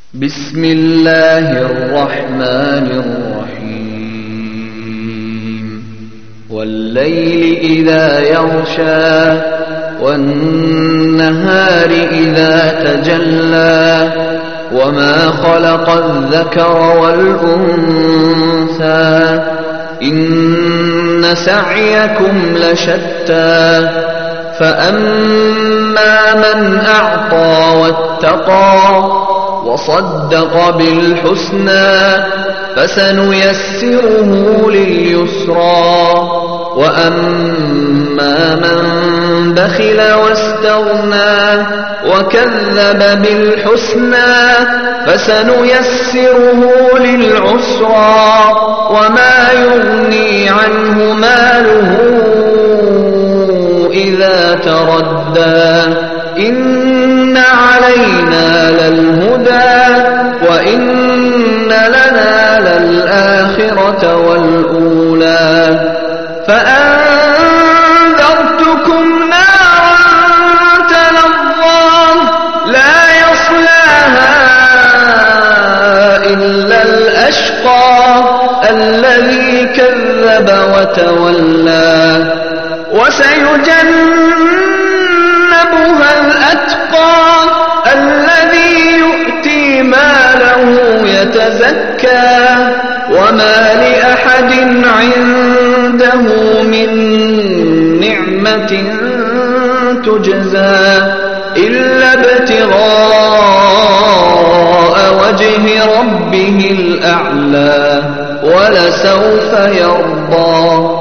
بسم الله الرحمن الرحيم والليل إذا يغشى والنهار إذا تجلى وما خلق الذكر والأنثى إن سعيكم لشتى فأما من أعطى واتقى وصدق بالحسنى فسنيسره لليسرى وأما من بخل واستغنى وكذب بالحسنى فسنيسره للعسرى وما يغني عنه ماله إذا تردى إن علينا للهدى وإن لنا للآخرة والأولى فأنذرتكم نارا تلظى لا يصلاها إلا الأشقى الذي كذب وتولى وسيجنبها الأتقى الذي يؤتي ماله يتزكى وما لأحد عنده من نعمة تجزى إلا ابتغاء وجه ربه الأعلى ولسوف يرضى